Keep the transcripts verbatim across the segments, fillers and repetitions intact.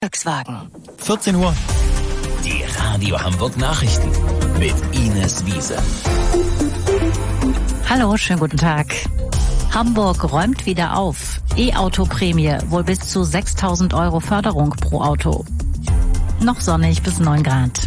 Volkswagen. vierzehn Uhr. Die Radio Hamburg Nachrichten mit Ines Wiese. Hallo, schönen guten Tag. Hamburg räumt wieder auf. E-Auto-Prämie, wohl bis zu sechstausend Euro Förderung pro Auto. Noch sonnig bis neun Grad.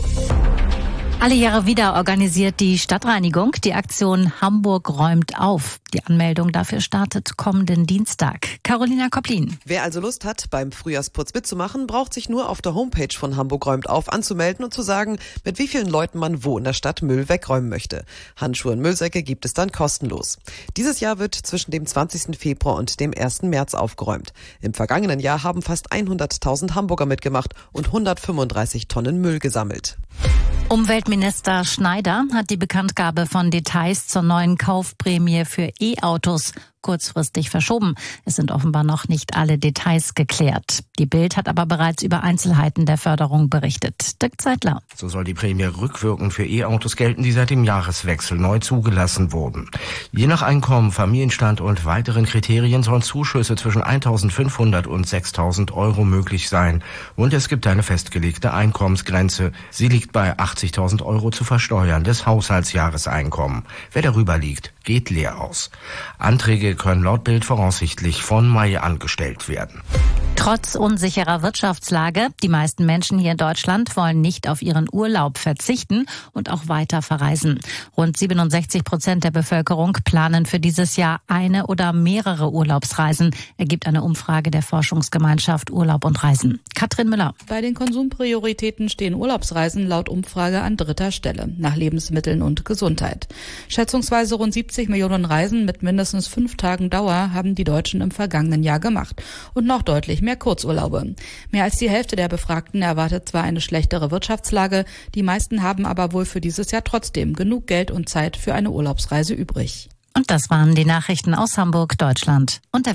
Alle Jahre wieder organisiert die Stadtreinigung die Aktion Hamburg räumt auf. Die Anmeldung dafür startet kommenden Dienstag. Carolina Kopplin. Wer also Lust hat, beim Frühjahrsputz mitzumachen, braucht sich nur auf der Homepage von Hamburg räumt auf anzumelden und zu sagen, mit wie vielen Leuten man wo in der Stadt Müll wegräumen möchte. Handschuhe und Müllsäcke gibt es dann kostenlos. Dieses Jahr wird zwischen dem zwanzigsten Februar und dem ersten März aufgeräumt. Im vergangenen Jahr haben fast hunderttausend Hamburger mitgemacht und hundertfünfunddreißig Tonnen Müll gesammelt. Umweltminister Schneider hat die Bekanntgabe von Details zur neuen Kaufprämie für E-Autos kurzfristig verschoben. Es sind offenbar noch nicht alle Details geklärt. Die Bild hat aber bereits über Einzelheiten der Förderung berichtet. Dirk Zeitler. So soll die Prämie rückwirkend für E-Autos gelten, die seit dem Jahreswechsel neu zugelassen wurden. Je nach Einkommen, Familienstand und weiteren Kriterien sollen Zuschüsse zwischen eintausendfünfhundert und sechstausend Euro möglich sein. Und es gibt eine festgelegte Einkommensgrenze. Sie liegt bei achtzigtausend Euro zu versteuern des Haushaltsjahreseinkommen. Wer darüber liegt, geht leer aus. Anträge können laut Bild voraussichtlich von Mai angestellt werden. Trotz unsicherer Wirtschaftslage, die meisten Menschen hier in Deutschland wollen nicht auf ihren Urlaub verzichten und auch weiter verreisen. Rund siebenundsechzig Prozent der Bevölkerung planen für dieses Jahr eine oder mehrere Urlaubsreisen, ergibt eine Umfrage der Forschungsgemeinschaft Urlaub und Reisen. Katrin Müller. Bei den Konsumprioritäten stehen Urlaubsreisen laut Umfrage an dritter Stelle, nach Lebensmitteln und Gesundheit. Schätzungsweise rund siebzig Millionen Reisen mit mindestens fünf Tagen Dauer haben die Deutschen im vergangenen Jahr gemacht und noch deutlich mehr Kurzurlaube. Mehr als die Hälfte der Befragten erwartet zwar eine schlechtere Wirtschaftslage, die meisten haben aber wohl für dieses Jahr trotzdem genug Geld und Zeit für eine Urlaubsreise übrig. Und das waren die Nachrichten aus Hamburg, Deutschland und der